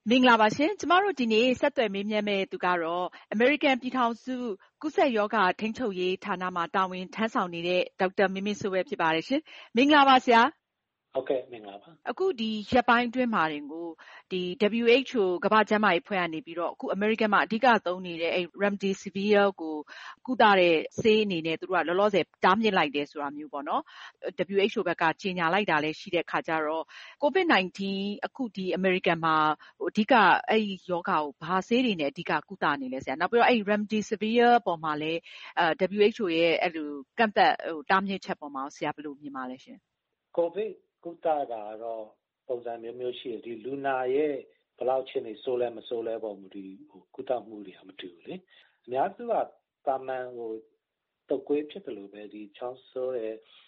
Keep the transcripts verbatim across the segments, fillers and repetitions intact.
မင်္ဂလာပါရှင်ကျမတို့ဒီနေ့ဆက်သွယ်မေးမြန်းမဲ့သူကတော့ American ပြည်ထောင်စုကူးစက်ရောဂါထိန်းချုပ်ရေးဌာနမှာတာဝန်ထမ်းဆောင်နေတဲ့ဒေါက်တာမင်းမင်းစိုးပဲဖြစ်ပါတယ်ရှင်မင်္ဂလာပါဆရာဟုတ်ကဲ့မင်္ဂလာပါအခုဒီရက်ပိုင်းအတွင်းမှာတင်ကိုဒီ ဒဗလ်ယူ အိတ်ချ်အို ကမ္ဘာ့ကျန်းမာရေးအဖွဲ့ကနေပြီးတော့အခု American မှာအဓိကသုံးနေတဲ့အဲ Remdesivir ကိုကုသတဲ့ဆေးအနေနဲ့သူတို့ကလောလောဆယ်တားမြစ်လိုက်တယ်ဆိုတာမျိုးပေါ့နော် ဒဗလ်ယူ အိတ်ချ်အို ဘက်ကကြေညာလိုက်တာလည်းရှိတဲ့ခါကျတော့ ကိုဗစ် ၁၉ အခုဒီ American မှာအဓိကအဲဒီရောဂါကိုဘာဆေးတွေနဲ့အဓိကကုသနေလဲဆရာနောက်ပြီးတော့အဲဒီ Remdesivir ပေါ်မှာလည်း ဒဗလ်ယူ အိတ်ချ်အို ရဲ့အဲလိုကန့်သတ်တားမြစ်ချက်ပေါ်မှာဆရာဘယ်လိုမြင်ပါလဲရှင်ကိုဗစ်ကုသတာတော့ပုံစံမျိုးမျိုးရှိတယ်ဒီလူနာရဲ့ဘယ်လောက်ချင်းနေဆိုးလဲမဆိုးလဲပေါ့မူဒီဟိုကုသမှုတွေကမတူဘူးလေအများစုကတာမန်ဟိုတုပ်ကွေးဖြစ်တယ်လို့ပဲဒီချောင်းဆိုးရဲ့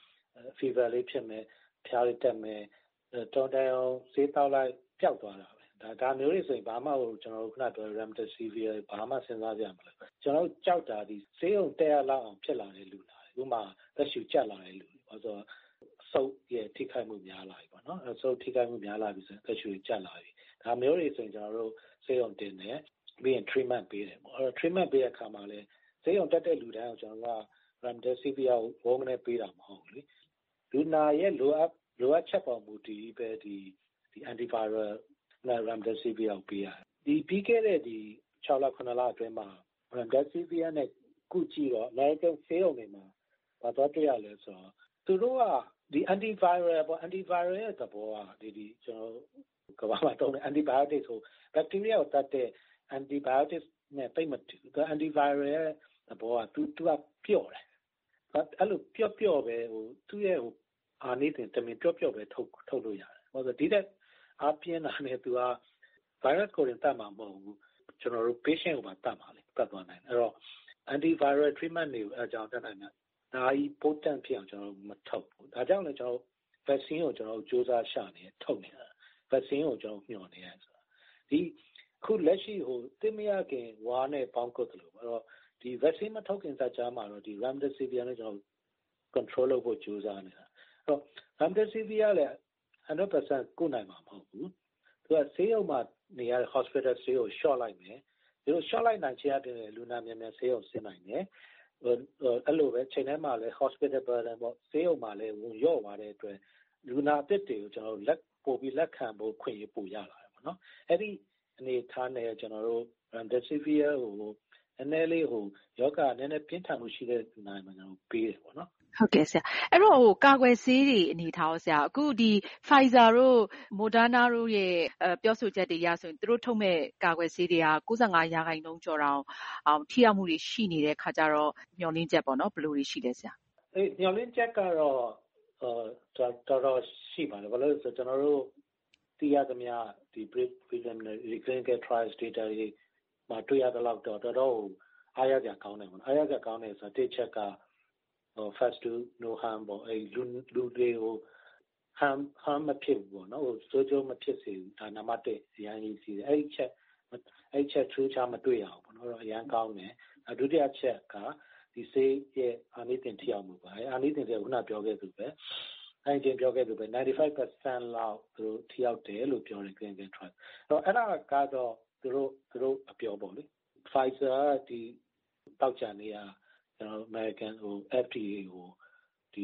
fever လေးဖြစ်မယ်ဖျားရတက်မယ်တောင်းတအောင်ဈေးတောက်လိုက်ပျောက်သွားတာပဲဒါဒါမျိုးတွေဆိုရင်ဘာမှဟိုကျွန်တော်တို့ခုနပြော Remdesivir ဘာမှစဉ်းစားကြမလို့ကျွန်တော်တို့ကြောက်တာဒီဈေးုံတက်ရလောက်အောင်ဖြစ်လာတဲ့လူနာဥမာသက်ရှူကျက်လာတဲ့လူတွေဘာလို့ဆုပ်ရဲ့ထိခိုက်မှုများလာပြီပေါ့နော်အဲဆုပ်ထိခိုက်မှုများလာပြီဆိုရင်သက်ရှူကျက်လာပြီဒါမျိုးတွေဆိုရင်ကျွန်တော်တို့ဆေးရုံတင်တယ်ပြီးရင် treatment ပေးတယ်ပေါ့အဲ treatment ပေးတဲ့အခါမှာလည်းဆေးရုံတက်တဲ့လူတိုင်းကိုကျွန်တော်က Remdesivir ကိုဝုန်းကနေပေးတာမဟုတ်ဘူးလေလူနာရဲ့လိုအပ်လိုအပ်ချက်ပေါ်မူတည်ပဲဒီဒီ antiviral နဲ့ Remdesivir ကိုပေးရတယ်ဒီပြီးခဲ့တဲ့ဒီ၆လခုနစ်လအတွင်းမှာ Remdesivir နဲ့ကုကြည့်တော့ American ဆေးရုံတွေမှာဘာတော့တွေ့ရလဲဆိုတော့သူတို့ကဒီ antiviral ပေါ့ antiviral ရဲ့သဘောကဒီဒီကျွန်တော်ကဘာမှတော့ antibiotic ဆို bacteria ကိုတတ်တဲ့ antibiotic နဲ့ပိတ်မတူဘူး antiviral ရဲ့သဘောကသူသူကပျော့တယ်အဲ့လိုပျော့ပျော့ပဲဟိုသူ့ရဲ့ဟိုအာနိသင်တမင်ပျော့ပျော့ပဲထုတ်ထုတ်လို့ရတယ်ဟိုဆိုဒီတဲ့အားပြင်းတာနဲ့သူက virus ကိုရင်တတ်မှာမဟုတ်ဘူးကျွန်တော်တို့ patient ကိုပါတတ်မှာလေတတ်သွားနိုင်တယ်အဲ့တော့ antiviral treatment တွေကိုအကြောင်းတက်နိုင်တယ်ဒါကြီး potent ဖြစ်အောင်ကျွန်တော်တို့မထုတ်ဘူးဒါကြောင့်လည်းကျွန်တော် vaccine ကိုကျွန်တော်တို့စူးစမ်းရှာနေထုတ်နေတာ vaccine ကိုကျွန်တော်ညှော်နေရတယ်ဆိုတာဒီခုလက်ရှိဟိုတင်မရခင်ဝါနဲ့ပေါင်းကုတ်တယ်လို့အဲ့တော့ဒီ vaccine မထုတ်ခင်စကြားမှာတော့ဒီ Remdesivir နဲ့ကျွန်တော် control လုပ်ဖို့စူးစမ်းနေတာအဲ့တော့ Remdesivir လည်း one hundred percent ကုနိုင်မှာမဟုတ်ဘူးသူကဆေးရုံမှာနေရတဲ့ hospital ဆေးကို short လိုက်မယ်ဒီလို short လိုက်နိုင်ခြင်းအပြင်လူနာများများဆေးရုံဆင်းနိုင်တယ်အဲ့လိုပဲချိန်ထဲမှာလည်း hospital burden ပေါ့ဆေးရုံမှာလည်းဝင်ရော့သွားတဲ့အတွက်လူနာအသစ်တွေကိုကျွန်တော်တို့လက်ပို့ပြီးလက်ခံဖို့ခွင့်ရပို့ရလာတယ်ပေါ့နော်အဲ့ဒီအနေထားနဲ့ကျွန်တော်တို့ Remdesivir ဟိုနည်းနည်းလေးဟိုယောဂနည်းနည်းပြင်းထန်မှုရှိတဲ့နိုင်မှာကျွန်တော်ပေးတယ်ပေါ့နော်ဟုတ်ကဲ့ဆရာအဲ့တော့ဟိုကာကွယ်ဆေးတွေအနေထားရောဆရာအခုဒီ Pfizer တို့ Moderna တို့ရဲ့ပြောဆိုချက်တွေအရဆိုရင်သူတို့ထုတ်မဲ့ကာကွယ်ဆေးတွေက၉၅ရာခိုင်နှုန်းကျော်တောင်အောင်ထိရောက်မှုတွေရှိနေတဲ့ခါကျတော့မျှော်လင့်ချက်ပေါ့နော်ဘယ်လိုတွေရှိလဲဆရာအေးမျှော်လင့်ချက်ကတော့အာတော်တော်ရှိပါတယ်ဘာလို့လဲဆိုတော့ကျွန်တော်တို့သိရသမျှဒီ preliminary clinical trials data တွေမှာတွေ့ရတဲ့လောက်တော့တော်တော်အားရစရာကောင်းတယ်ပေါ့အားရစရာကောင်းတယ်ဆိုတော့တစ်ချက်ကဟို first to no harm ပေါ့အဲလူလူတွေကို harm harm မဖြစ်ဘူးပေါ့နော်ဟိုစိုးကျိုးမဖြစ်စေဘူးဒါနံပါတ်တစ်အရင်ကြီးစီတယ်အဲ့ဒီချက်အဲ့ချက်ထူးခြားမတွေ့ရအောင်ပေါ့နော်အရင်ကောင်းတယ်ဒုတိယချက်ကဒီဆေးရဲ့အာနိသင်ထိရောက်မှုပါအာနိသင်ကခုနပြောခဲ့သူပဲအဲ့ဒီပြောခဲ့သူပဲ ninety-five percent လောက်သူတို့ထိရောက်တယ်လို့ပြောတယ် clinical trial အဲ့တော့အဲ့ဒါကတော့သူတို့သူတို့အပြောပေါ့လေ Pfizer ဒီတောက်ချန်နေရကျွန်တော် American ဟို F D A ဟိုဒီ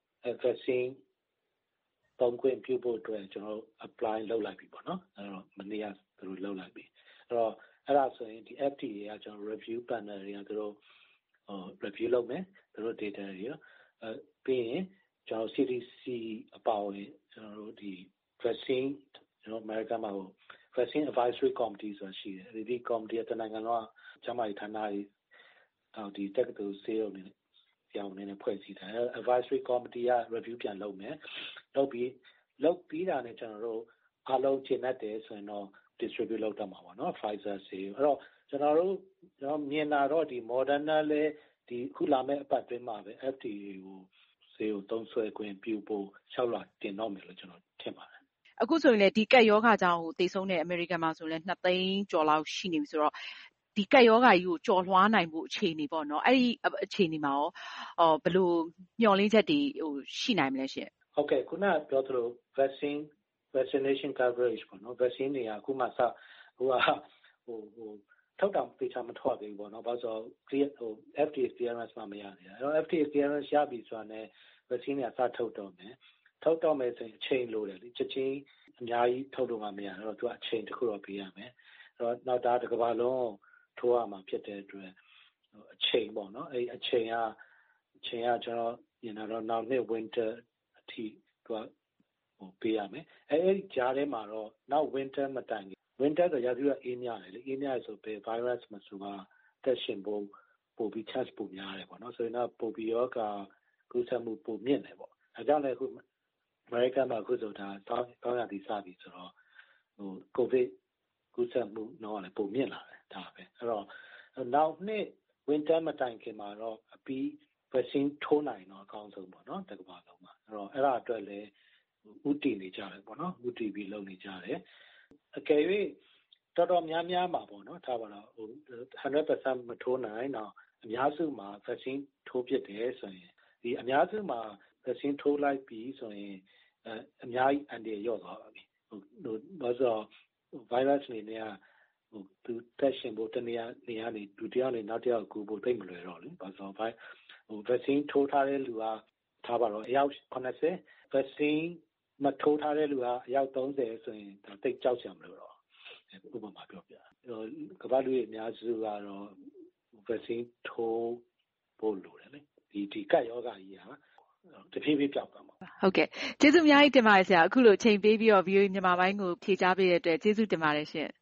vaccine သုံးခွင့်ပြုဖို့အတွက်ကျွန်တော် apply လုပ်လိုက်ပြီပေါ့နော်အဲ့တော့မနေ့ကသူတို့လုပ်လိုက်ပြီအဲ့တော့အဲ့ဒါဆိုရင်ဒီ F D A ကကျွန်တော် review panel တွေကသူတို့ဟို review လုပ်မယ်သူတို့ data တွေရောအဲပြီးရင်ကျွန်တော် C D C အပါအဝင်ကျွန်တော်တို့ဒီ vaccine ကျွန်တော် America မှာဟို vaccine advisory committee ဆိုတာရှိတယ်ဒီ committee ကတနိုင်ငံလုံးကျန်းမာရေးဌာနတွေအော်ဒီတက္ကသိုလ်ဆေးရုံတွေပြောင်းနေဖွဲ့စည်းတယ် advisory committee က review ပြန်လုပ်မယ်လုပ်ပြီးလုပ်ပြီးတာနဲ့ကျွန်တော်တို့အားလုံးကျင့်တတ်တယ်ဆိုရင်တော့ distribute လုပ်တော့မှာပါเนาะ Pfizer ဆေးအဲ့တော့ကျွန်တော်တို့ကျွန်တော်မြင်လာတော့ဒီ Moderna လည်းဒီခုလာမဲ့အပတ်တွင်းမှာပဲ F D A ကိုဆေးကိုသုံးစွဲခွင့်ပြုဖို့၆လတင်တော့မယ်လို့ကျွန်တော်ထင်ပါတယ်အခုဆိုရင်လေဒီကက်ယောဂါကြောင့်ဟိုတည်ဆုံးတဲ့အမေရိကန်မှာဆိုရင်နှစ်သိန်းကျော်လောက်ရှိနေပြီဆိုတော့ဒီကက်ယောဂါကြီးကိုကြော်လွှားနိုင်ဖို့အခြေအနေပေါ့နော်အဲ့ဒီအခြေအနေမှာရောအော်ဘယ်လိုမျှော်လင့်ချက်တွေဟိုရှိနိုင်မလဲရှင်ဟုတ်ကဲ့ခုနပြောသလို vaccine vaccination coverage ပေါ့နော် vaccine တွေကအခုမှစဟိုဟာဟိုဟိုထောက်တောင်ပေချာမထွက်သေးဘူးပေါ့နော်ဘာလို့ဆိုတော့ clear ဟို F D A clearance မှမရသေးဘူးအဲ့တော့ F D A clearance ရပြီဆိုတာနဲ့ vaccine တွေကစထုတ်တော့မယ်ထုတ်တော့မယ်ဆိုရင်အချိန်လိုတယ်လေချက်ချင်းအများကြီးထုတ်တော့မှမရတော့သူကအချိန်တစ်ခုတော့ပေးရမယ်အဲ့တော့နောက်ဒါတစ်ကမ္ဘာလုံးထိုးရမှာဖြစ်တဲ့အတွက်အချိန်ပေါ့နော်အဲ့အချိန်ကအချိန်ကကျွန်တော်မြင်တော့နောက်နှစ် winter အထိသူကဟိုပေးရမယ်အဲ့အဲ့ဒီကြားထဲမှာတော့နောက် winter မတိုင်ခင် winter ဆိုရာသီကအေးမြတယ်လေအေးမြရဆိုပဲ virus မဆိုပါတက်ရှင်ဖို့ပိုပြီး chance ပိုများတယ်ပေါ့နော်ဆိုရင်တော့ပိုပြီးရောဂါကူးစက်မှုပိုမြင့်တယ်ပေါ့အဲကြောင့်လည်းအခု America မှာအခုဆိုတာတောင်းတောင်းရသည်စပြီဆိုတော့ဟို COVID ကူးစက်မှုတော့လည်းပိုမြင့်လာတယ်ဒါပဲအဲ့တော့နောက်နှစ် winter မတိုင်ခင်မှာတော့အပြီး vaccine ထိုးနိုင်တော့အကောင်းဆုံးပေါ့နော်တကမ္ဘာလုံးမှာအဲ့တော့အဲ့ဒါအတွက်လည်းဥတည်နေကြတယ်ပေါ့နော်ဥတည်ပြီးလုပ်နေကြတယ်အကယ်၍တော်တော်များများမှာပေါ့နော်ထားပါတော့ဟို one hundred percent မထိုးနိုင်တော့အများစုမှာ vaccine ထိုးဖြစ်တယ်ဆိုရင်ဒီအများစုမှာ vaccine ထိုးလိုက်ပြီဆိုရင်အအများကြီးအန်တီရော့သွားပါပြီဟိုဟိုဘာလို့ virus နေနေဟိုသူတက်ရှင်ဖို့တနေရာနေရာနေဒုတိယနေနောက်တစ်ယောက်ကူဖို့သိမလွယ်တော့လေဘာလို့ဆိုဟို vaccine ထိုးထားတဲ့လူကထားပါတော့အယောက်eighty vaccine မထိုးထားတဲ့လူကအယောက်thirtyဆိုရင်ဒါတိတ်ကြောက်စရာမလိုတော့ဥပမာပြောပြဟိုကမ္ဘာလူကြီးအများစုကတော့ vaccine ထိုးဖို့လိုတယ်လေဒီဒီကပ်ရောဂါကြီးဟာတဖြည်းဖြည်းပြောက်သွားမှာဟုတ်ကဲ့ကျေးဇူးအများကြီးတင်ပါတယ်ဆရာအခုလိုချိန်ပေးပြီးတော့ V O A မြန်မာပိုင်းကိုဖြေကြားပေးတဲ့အတွက်ကျေးဇူးတင်ပါတယ်ရှင်